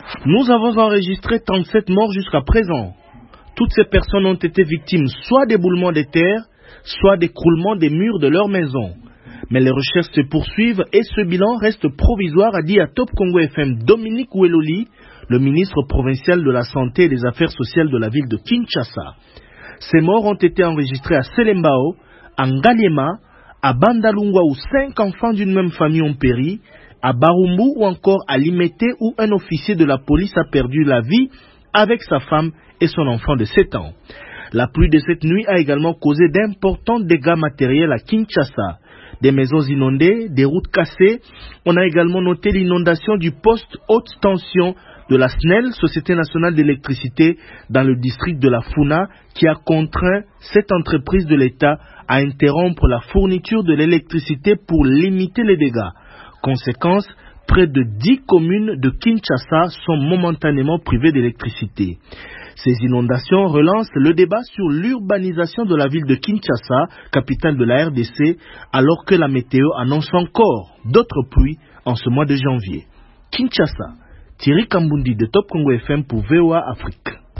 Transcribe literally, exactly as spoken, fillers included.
Nous avons enregistré trente-sept morts jusqu'à présent. Toutes ces personnes ont été victimes soit d'éboulements de terre, soit d'écroulement des murs de leur maison. Mais les recherches se poursuivent et ce bilan reste provisoire, a dit à Top Congo F M Dominique Oueloli, le ministre provincial de la Santé et des Affaires sociales de la ville de Kinshasa. Ces morts ont été enregistrés à Selembao, à Ngaliema, à Bandalungwa où cinq enfants d'une même famille ont péri, à Barumbu ou encore à Limete où un officier de la police a perdu la vie avec sa femme et son enfant de sept ans. La pluie de cette nuit a également causé d'importants dégâts matériels à Kinshasa. Des maisons inondées, des routes cassées. On a également noté l'inondation du poste haute tension de la S N E L, Société nationale d'électricité, dans le district de la Funa, qui a contraint cette entreprise de l'État à interrompre la fourniture de l'électricité pour limiter les dégâts. Conséquence, près de dix communes de Kinshasa sont momentanément privées d'électricité. Ces inondations relancent le débat sur l'urbanisation de la ville de Kinshasa, capitale de la R D C, alors que la météo annonce encore d'autres pluies en ce mois de janvier. Kinshasa, Thierry Kambundi de Top Congo F M pour V O A Afrique.